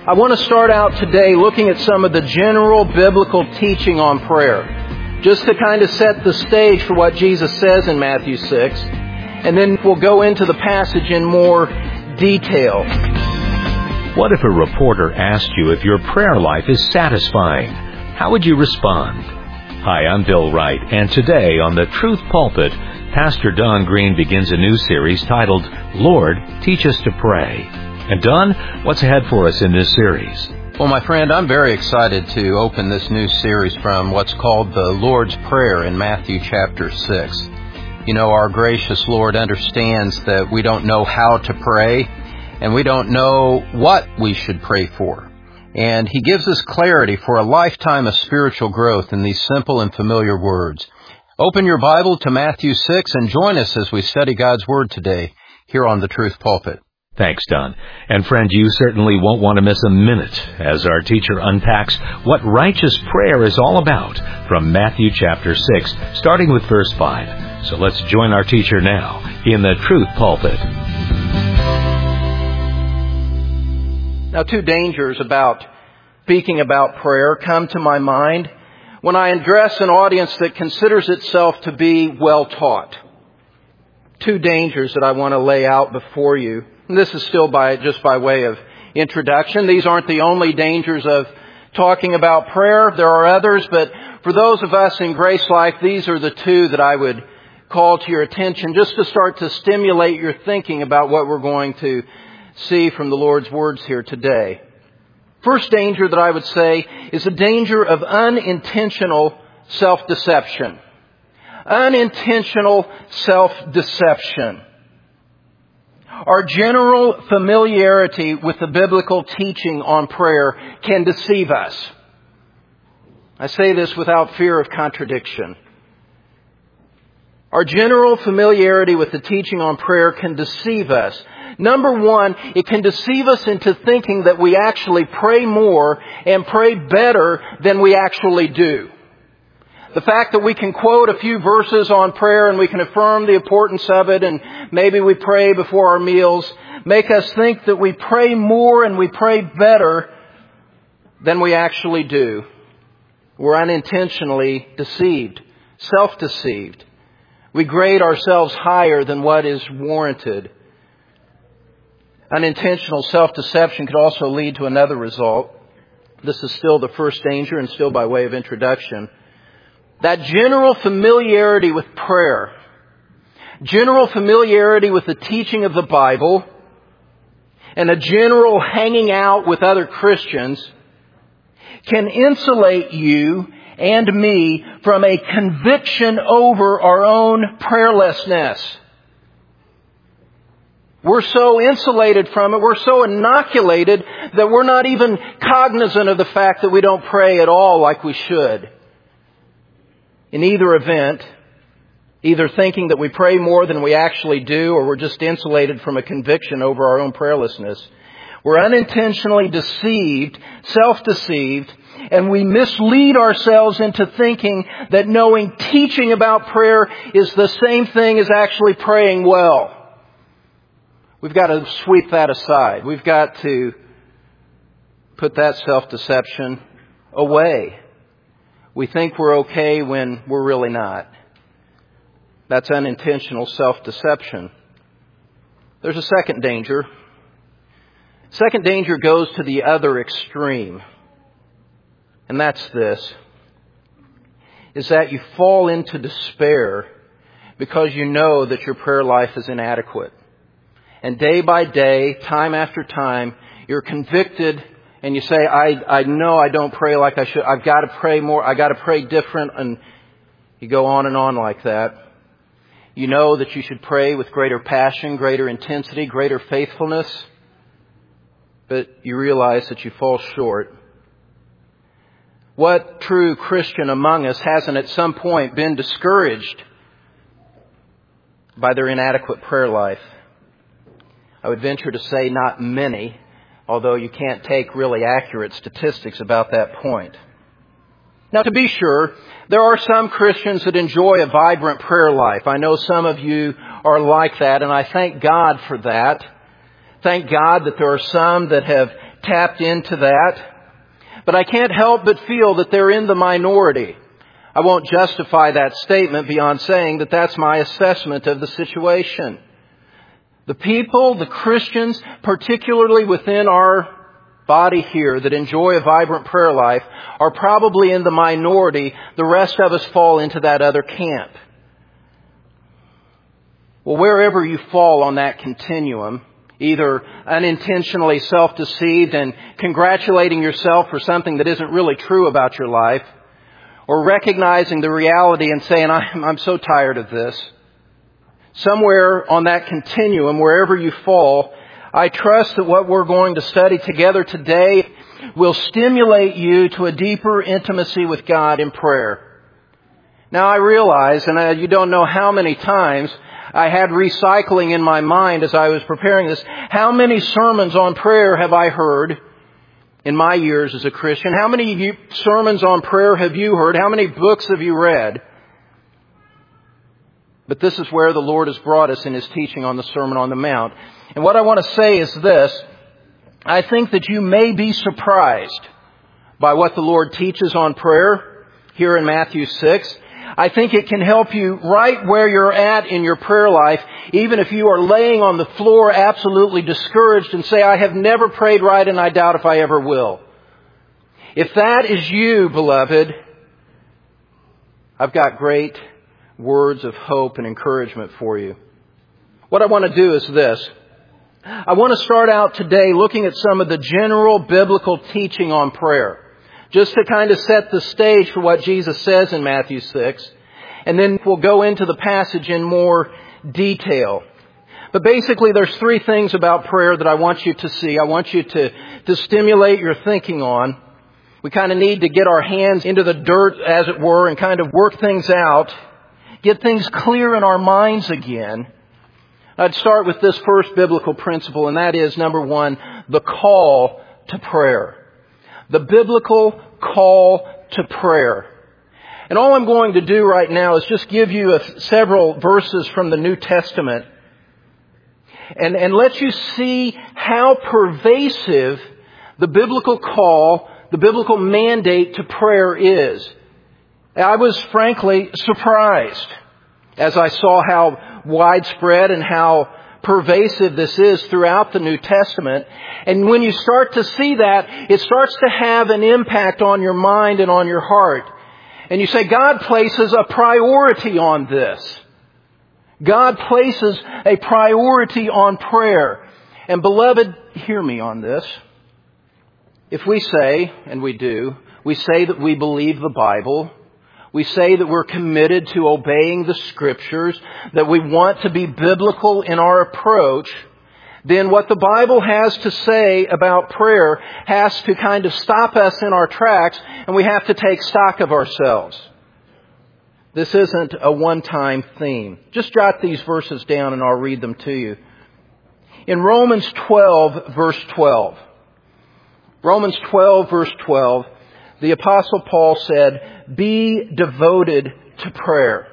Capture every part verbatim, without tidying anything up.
I want to start out today looking at some of the general biblical teaching on prayer, just to kind of set the stage for what Jesus says in Matthew six, and then we'll go into the passage in more detail. What if a reporter asked you if your prayer life is satisfying? How would you respond? Hi, I'm Bill Wright, and today on the Truth Pulpit, Pastor Don Green begins a new series titled, Lord, Teach Us to Pray. And Don, what's ahead for us in this series? Well, my friend, I'm very excited to open this new series from what's called the Lord's Prayer in Matthew chapter six. You know, our gracious Lord understands that we don't know how to pray, and we don't know what we should pray for. And He gives us clarity for a lifetime of spiritual growth in these simple and familiar words. Open your Bible to Matthew six and join us as we study God's Word today here on the Truth Pulpit. Thanks, Don. And friend, you certainly won't want to miss a minute as our teacher unpacks what righteous prayer is all about from Matthew chapter six, starting with verse five. So let's join our teacher now in the Truth Pulpit. Now, two dangers about speaking about prayer come to my mind when I address an audience that considers itself to be well taught. Two dangers that I want to lay out before you. And this is still by just by way of introduction. These aren't the only dangers of talking about prayer. There are others, but for those of us in Grace Life, these are the two that I would call to your attention just to start to stimulate your thinking about what we're going to see from the Lord's words here today. First danger that I would say is the danger of unintentional self-deception. Unintentional self-deception. Our general familiarity with the biblical teaching on prayer can deceive us. I say this without fear of contradiction. Our general familiarity with the teaching on prayer can deceive us. Number one, it can deceive us into thinking that we actually pray more and pray better than we actually do. The fact that we can quote a few verses on prayer and we can affirm the importance of it, and maybe we pray before our meals, make us think that we pray more and we pray better than we actually do. We're unintentionally deceived, self-deceived. We grade ourselves higher than what is warranted. Unintentional self-deception could also lead to another result. This is still the first danger and still by way of introduction. That general familiarity with prayer, general familiarity with the teaching of the Bible, and a general hanging out with other Christians can insulate you and me from a conviction over our own prayerlessness. We're so insulated from it, we're so inoculated that we're not even cognizant of the fact that we don't pray at all like we should. In either event, either thinking that we pray more than we actually do, or we're just insulated from a conviction over our own prayerlessness, we're unintentionally deceived, self-deceived, and we mislead ourselves into thinking that knowing teaching about prayer is the same thing as actually praying well. We've got to sweep that aside. We've got to put that self-deception away. We think we're okay when we're really not. That's unintentional self-deception. There's a second danger. Second danger goes to the other extreme. And that's this, is that you fall into despair because you know that your prayer life is inadequate. And day by day, time after time, you're convicted and you say, I, I know I don't pray like I should. I've got to pray more. I've got to pray different. And you go on and on like that. You know that you should pray with greater passion, greater intensity, greater faithfulness. But you realize that you fall short. What true Christian among us hasn't at some point been discouraged by their inadequate prayer life? I would venture to say not many, although you can't take really accurate statistics about that point. Now, to be sure, there are some Christians that enjoy a vibrant prayer life. I know some of you are like that, and I thank God for that. Thank God that there are some that have tapped into that. But I can't help but feel that they're in the minority. I won't justify that statement beyond saying that that's my assessment of the situation. The people, the Christians, particularly within our body here that enjoy a vibrant prayer life, are probably in the minority. The rest of us fall into that other camp. Well, wherever you fall on that continuum, either unintentionally self-deceived and congratulating yourself for something that isn't really true about your life, or recognizing the reality and saying, I'm, I'm so tired of this. Somewhere on that continuum, wherever you fall, I trust that what we're going to study together today will stimulate you to a deeper intimacy with God in prayer. Now I realize, and I, you don't know how many times I had recycling in my mind as I was preparing this, how many sermons on prayer have I heard in my years as a Christian? How many sermons on prayer have you heard? How many books have you read? But this is where the Lord has brought us in His teaching on the Sermon on the Mount. And what I want to say is this. I think that you may be surprised by what the Lord teaches on prayer here in Matthew six. I think it can help you right where you're at in your prayer life, even if you are laying on the floor absolutely discouraged and say, I have never prayed right and I doubt if I ever will. If that is you, beloved, I've got great words of hope and encouragement for you. What I want to do is this. I want to start out today looking at some of the general biblical teaching on prayer, just to kind of set the stage for what Jesus says in Matthew six. And then we'll go into the passage in more detail. But basically there's three things about prayer that I want you to see. I want you to, to stimulate your thinking on. We kind of need to get our hands into the dirt, as it were, and kind of work things out. Get things clear in our minds again. I'd start with this first biblical principle, and that is, number one, the call to prayer. The biblical call to prayer. And all I'm going to do right now is just give you a, several verses from the New Testament and, and let you see how pervasive the biblical call, the biblical mandate to prayer is. I was frankly surprised as I saw how widespread and how pervasive this is throughout the New Testament. And when you start to see that, it starts to have an impact on your mind and on your heart. And you say, God places a priority on this. God places a priority on prayer. And beloved, hear me on this. If we say, and we do, we say that we believe the Bible, we say that we're committed to obeying the Scriptures, that we want to be biblical in our approach, then what the Bible has to say about prayer has to kind of stop us in our tracks, and we have to take stock of ourselves. This isn't a one-time theme. Just jot these verses down and I'll read them to you. In Romans twelve, verse twelve. Romans twelve, verse twelve, the Apostle Paul said, be devoted to prayer.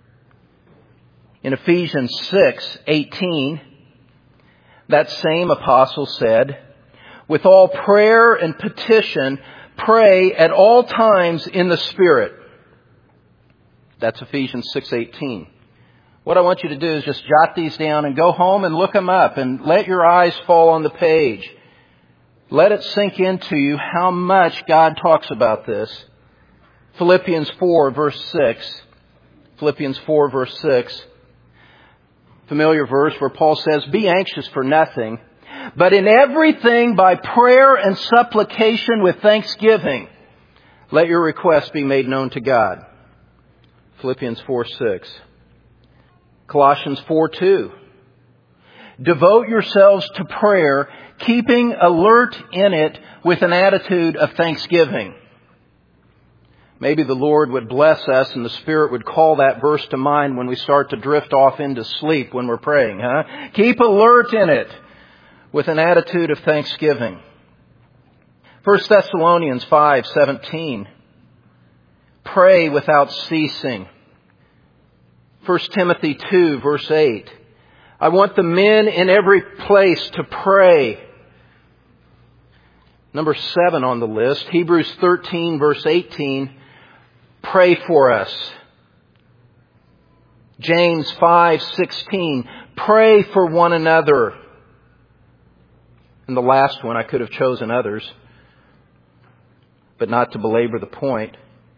In Ephesians six, eighteen, that same apostle said, with all prayer and petition, pray at all times in the Spirit. That's Ephesians six, eighteen. What I want you to do is just jot these down and go home and look them up and let your eyes fall on the page. Let it sink into you how much God talks about this. Philippians four, verse six. Philippians four, verse six. Familiar verse where Paul says, be anxious for nothing, but in everything by prayer and supplication with thanksgiving, let your requests be made known to God. Philippians four, six. Colossians four, two. Devote yourselves to prayer, keeping alert in it with an attitude of thanksgiving. Maybe the Lord would bless us and the Spirit would call that verse to mind when we start to drift off into sleep when we're praying, huh? Keep alert in it with an attitude of thanksgiving. First Thessalonians five, seventeen. Pray without ceasing. First Timothy two, verse eight. I want the men in every place to pray. Number seven on the list, Hebrews thirteen verse eighteen, pray for us. James five sixteen, pray for one another. And the last one, I could have chosen others, but not to belabor the point.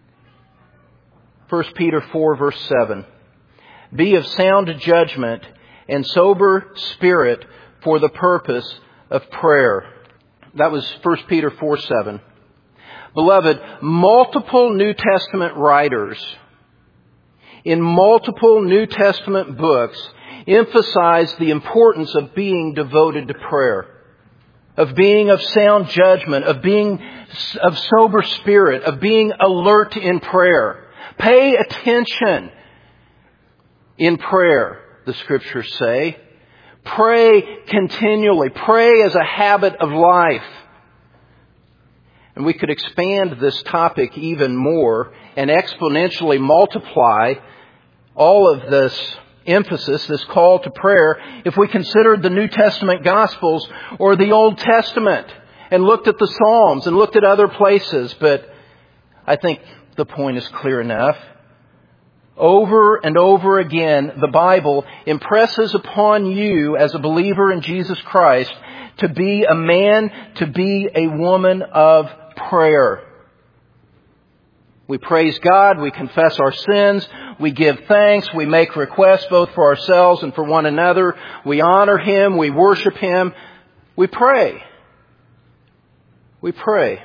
First Peter four verse seven, be of sound judgment and sober spirit for the purpose of prayer. That was First Peter four seven. Beloved, multiple New Testament writers in multiple New Testament books emphasize the importance of being devoted to prayer, of being of sound judgment, of being of sober spirit, of being alert in prayer. Pay attention in prayer, the Scriptures say. Pray continually. Pray as a habit of life. And we could expand this topic even more and exponentially multiply all of this emphasis, this call to prayer, if we considered the New Testament Gospels or the Old Testament and looked at the Psalms and looked at other places. But I think the point is clear enough. Over and over again, the Bible impresses upon you as a believer in Jesus Christ to be a man, to be a woman of prayer. We praise God, we confess our sins, we give thanks, we make requests both for ourselves and for one another. We honor Him, we worship Him, we pray. We pray.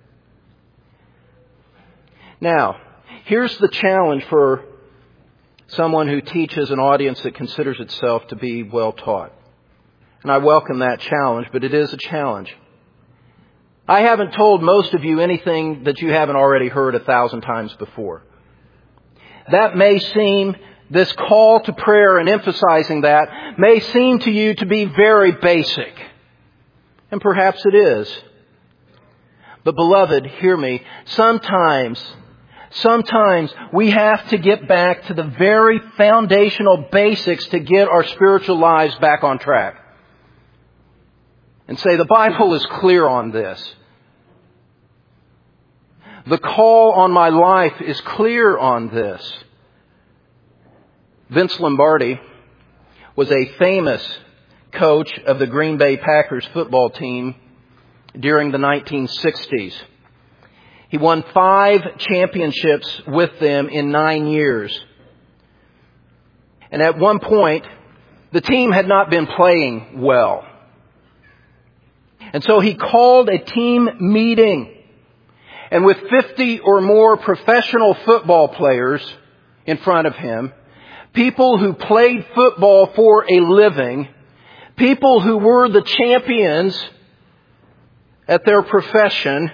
Now, here's the challenge for someone who teaches an audience that considers itself to be well taught. And I welcome that challenge, but it is a challenge. I haven't told most of you anything that you haven't already heard a thousand times before. That may seem, this call to prayer and emphasizing that may seem to you to be very basic. And perhaps it is. But beloved, hear me, sometimes Sometimes we have to get back to the very foundational basics to get our spiritual lives back on track. And say, the Bible is clear on this. The call on my life is clear on this. Vince Lombardi was a famous coach of the Green Bay Packers football team during the nineteen sixties. He won five championships with them in nine years. And at one point, the team had not been playing well. And so he called a team meeting. And with fifty or more professional football players in front of him, people who played football for a living, people who were the champions at their profession,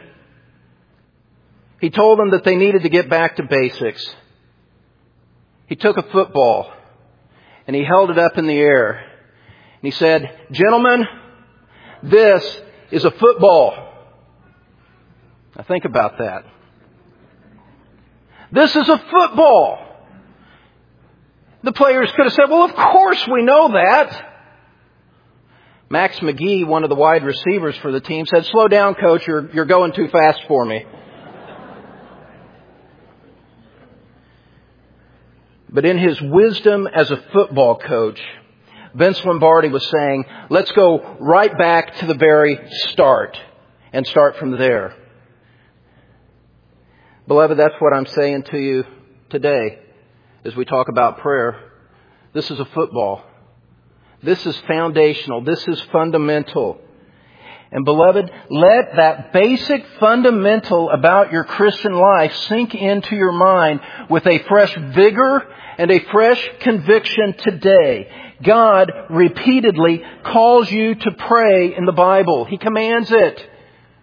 he told them that they needed to get back to basics. He took a football and he held it up in the air. And he said, "Gentlemen, this is a football." Now think about that. This is a football. The players could have said, "Well, of course we know that." Max McGee, one of the wide receivers for the team, said, "Slow down, coach, you're, you're going too fast for me." But in his wisdom as a football coach, Vince Lombardi was saying, let's go right back to the very start and start from there. Beloved, that's what I'm saying to you today as we talk about prayer. This is a football. This is foundational. This is fundamental. And beloved, let that basic fundamental about your Christian life sink into your mind with a fresh vigor and a fresh conviction today. God repeatedly calls you to pray in the Bible. He commands it.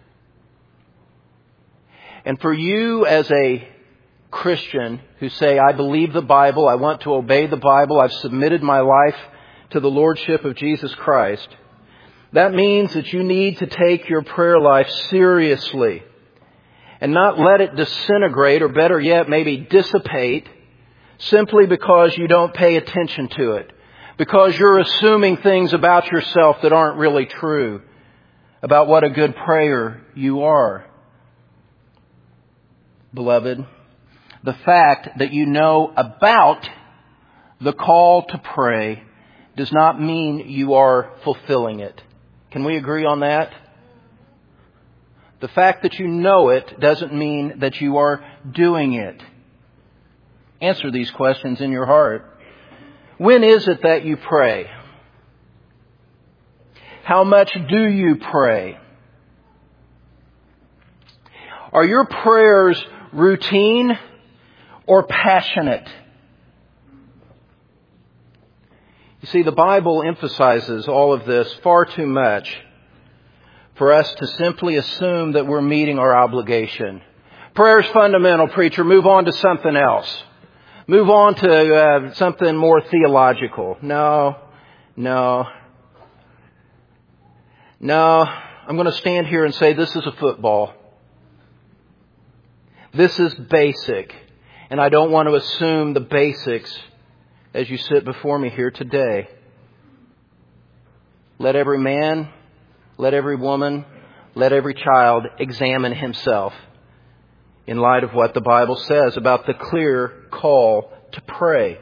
And for you as a Christian who say, I believe the Bible, I want to obey the Bible, I've submitted my life to the Lordship of Jesus Christ, that means that you need to take your prayer life seriously and not let it disintegrate, or better yet, maybe dissipate, simply because you don't pay attention to it, because you're assuming things about yourself that aren't really true, about what a good prayer you are. Beloved, the fact that you know about the call to pray does not mean you are fulfilling it. Can we agree on that? The fact that you know it doesn't mean that you are doing it. Answer these questions in your heart. When is it that you pray? How much do you pray? Are your prayers routine or passionate? You see, the Bible emphasizes all of this far too much for us to simply assume that we're meeting our obligation. Prayer is fundamental, preacher. Move on to something else. Move on to uh, something more theological. No, no, no. I'm going to stand here and say this is a football. This is basic. And I don't want to assume the basics as you sit before me here today. Let every man, let every woman, let every child examine himself in light of what the Bible says about the clear call to pray.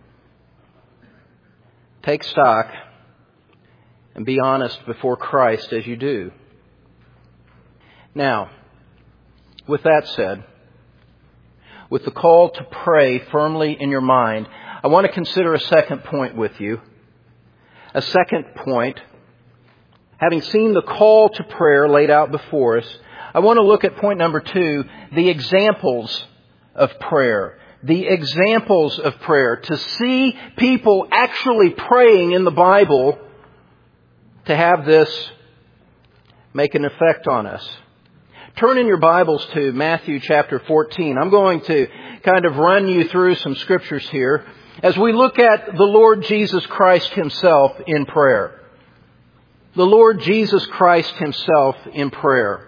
Take stock and be honest before Christ as you do. Now, with that said, with the call to pray firmly in your mind, I want to consider a second point with you. A second point. Having seen the call to prayer laid out before us, I want to look at point number two, the examples of prayer. The examples of prayer. To see people actually praying in the Bible, to have this make an effect on us. Turn in your Bibles to Matthew chapter fourteen. I'm going to kind of run you through some scriptures here as we look at the Lord Jesus Christ Himself in prayer. The Lord Jesus Christ Himself in prayer.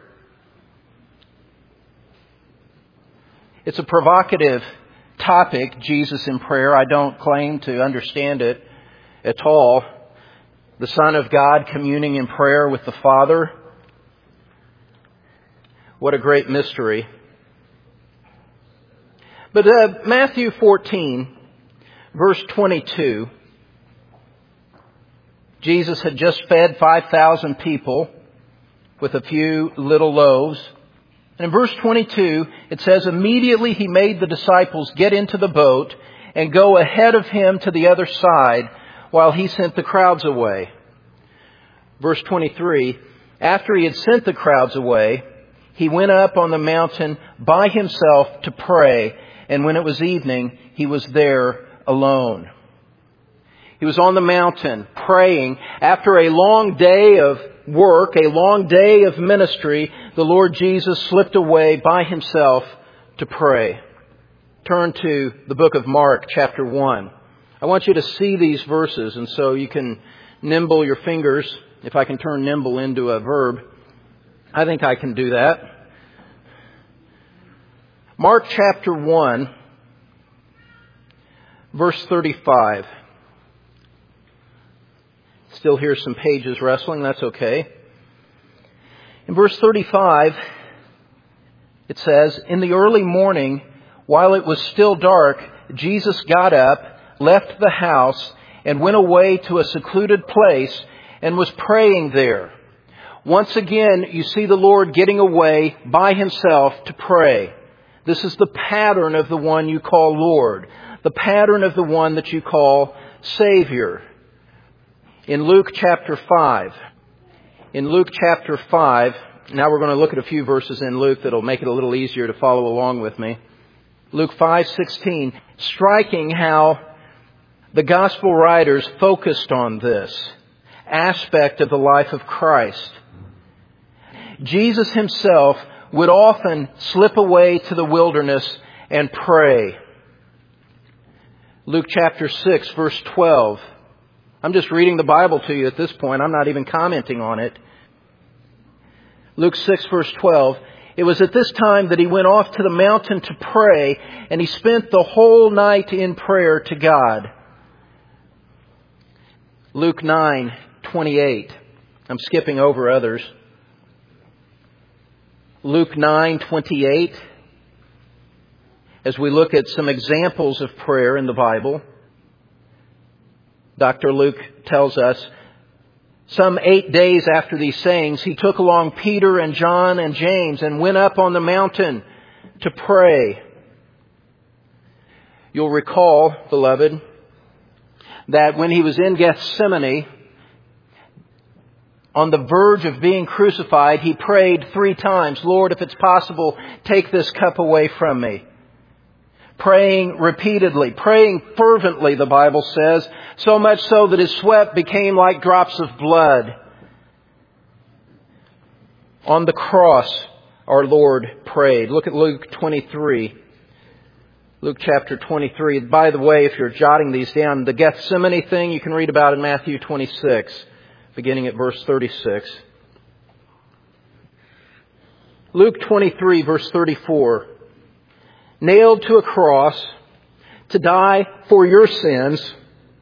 It's a provocative topic, Jesus in prayer. I don't claim to understand it at all. The Son of God communing in prayer with the Father. What a great mystery. But uh, Matthew fourteen, verse twenty-two, Jesus had just fed five thousand people with a few little loaves. And in verse twenty-two, it says, immediately He made the disciples get into the boat and go ahead of Him to the other side while He sent the crowds away. Verse twenty-three, after He had sent the crowds away, He went up on the mountain by Himself to pray, and when it was evening, He was there alone. He was on the mountain praying. After a long day of work, a long day of ministry, the Lord Jesus slipped away by Himself to pray. Turn to the book of Mark, chapter one. I want you to see these verses, and so you can nimble your fingers. If I can turn nimble into a verb, I think I can do that. Mark chapter one, verse thirty-five. Still hear some pages rustling. That's okay. In verse thirty-five, it says, in the early morning, while it was still dark, Jesus got up, left the house, and went away to a secluded place and was praying there. Once again, you see the Lord getting away by Himself to pray. This is the pattern of the one you call Lord. The pattern of the one that you call Savior. In Luke chapter five. In Luke chapter five. Now we're going to look at a few verses in Luke that'll make it a little easier to follow along with me. Luke five sixteen. Striking how the gospel writers focused on this aspect of the life of Christ. Jesus Himself would often slip away to the wilderness and pray. Luke chapter six, verse twelve. I'm just reading the Bible to you at this point. I'm not even commenting on it. Luke six, verse twelve. It was at this time that He went off to the mountain to pray, and He spent the whole night in prayer to God. Luke nine, twenty-eight. I'm skipping over others. Luke nine twenty-eight, as we look at some examples of prayer in the Bible. Doctor Luke tells us, some eight days after these sayings, he took along Peter and John and James and went up on the mountain to pray. You'll recall, beloved, that when he was in Gethsemane, on the verge of being crucified, he prayed three times, Lord, if it's possible, take this cup away from me. Praying repeatedly, praying fervently, the Bible says, so much so that his sweat became like drops of blood. On the cross, our Lord prayed. Look at Luke twenty-three. Luke chapter twenty-three. By the way, if you're jotting these down, the Gethsemane thing you can read about in Matthew twenty-six, beginning at verse thirty-six. Luke twenty-three, verse thirty-four. Nailed to a cross to die for your sins.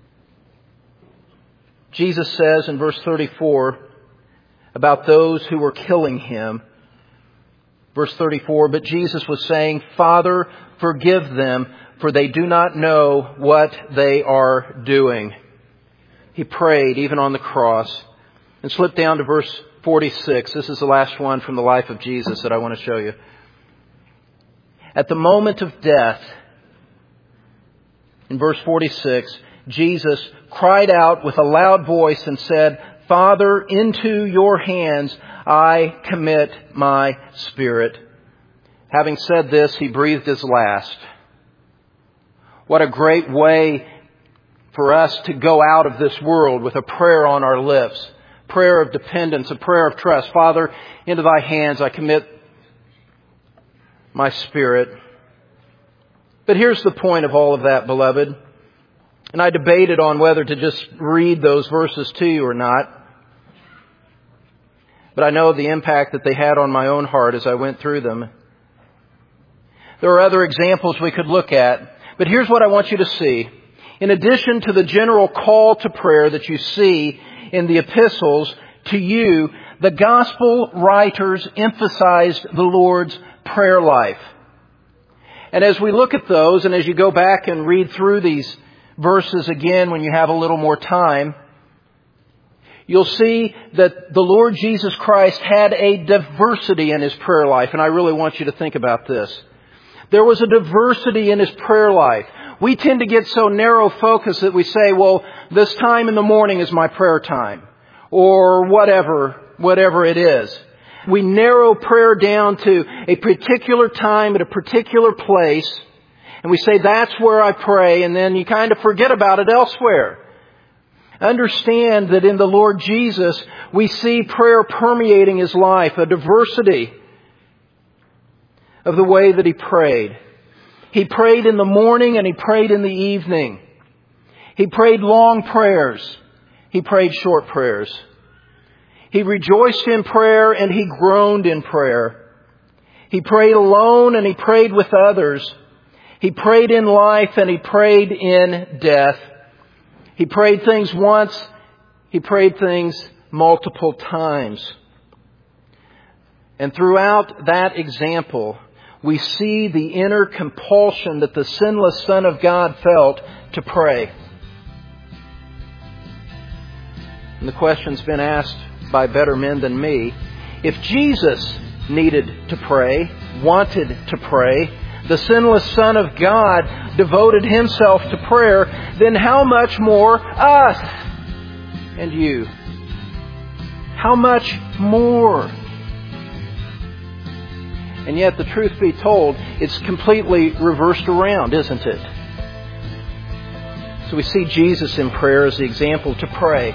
Jesus says in verse thirty-four about those who were killing him. Verse thirty-four, but Jesus was saying, Father, forgive them, for they do not know what they are doing. He prayed even on the cross. And slip down to verse forty-six. This is the last one from the life of Jesus that I want to show you. At the moment of death, in verse forty-six, Jesus cried out with a loud voice and said, Father, into your hands I commit my spirit. Having said this, he breathed his last. What a great way for us to go out of this world with a prayer on our lips. Prayer of dependence, a prayer of trust. Father, into thy hands I commit my spirit. But here's the point of all of that, beloved. And I debated on whether to just read those verses to you or not. But I know the impact that they had on my own heart as I went through them. There are other examples we could look at. But here's what I want you to see. In addition to the general call to prayer that you see in the epistles to you, the gospel writers emphasized the Lord's prayer life. And as we look at those, and as you go back and read through these verses again when you have a little more time, you'll see that the Lord Jesus Christ had a diversity in His prayer life. And I really want you to think about this. There was a diversity in His prayer life. We tend to get so narrow focused that we say, well, this time in the morning is my prayer time. Or whatever, whatever it is. We narrow prayer down to a particular time at a particular place. And we say, that's where I pray. And then you kind of forget about it elsewhere. Understand that in the Lord Jesus, we see prayer permeating His life, a diversity of the way that He prayed. He prayed in the morning and He prayed in the evening. He prayed long prayers. He prayed short prayers. He rejoiced in prayer and He groaned in prayer. He prayed alone and He prayed with others. He prayed in life and He prayed in death. He prayed things once. He prayed things multiple times. And throughout that example, we see the inner compulsion that the sinless Son of God felt to pray. And the question's been asked by better men than me. If Jesus needed to pray, wanted to pray, the sinless Son of God devoted Himself to prayer, then how much more us and you? How much more? And yet, the truth be told, it's completely reversed around, isn't it? So we see Jesus in prayer as the example to pray.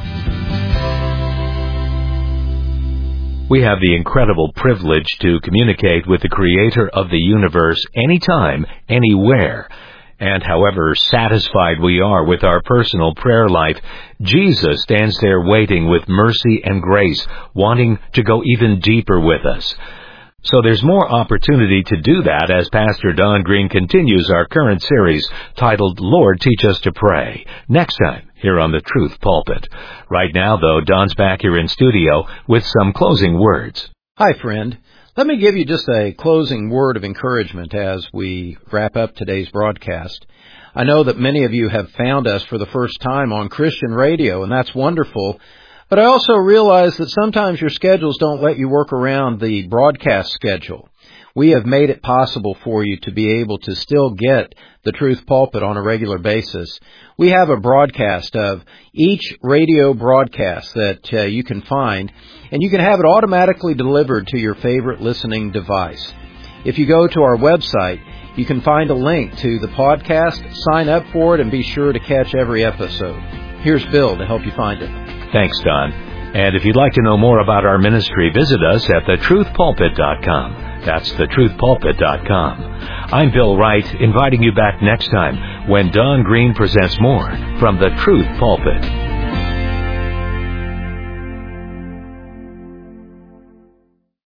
We have the incredible privilege to communicate with the Creator of the universe anytime, anywhere. And however satisfied we are with our personal prayer life, Jesus stands there waiting with mercy and grace, wanting to go even deeper with us. So there's more opportunity to do that as Pastor Don Green continues our current series titled, Lord, Teach Us to Pray, next time here on the Truth Pulpit. Right now, though, Don's back here in studio with some closing words. Hi, friend. Let me give you just a closing word of encouragement as we wrap up today's broadcast. I know that many of you have found us for the first time on Christian radio, and that's wonderful. But I also realize that sometimes your schedules don't let you work around the broadcast schedule. We have made it possible for you to be able to still get the Truth Pulpit on a regular basis. We have a broadcast of each radio broadcast that uh, you can find, and you can have it automatically delivered to your favorite listening device. If you go to our website, you can find a link to the podcast, sign up for it, and be sure to catch every episode. Here's Bill to help you find it. Thanks, Don. And if you'd like to know more about our ministry, visit us at the truth pulpit dot com. That's the truth pulpit dot com. I'm Bill Wright, inviting you back next time when Don Green presents more from the Truth Pulpit.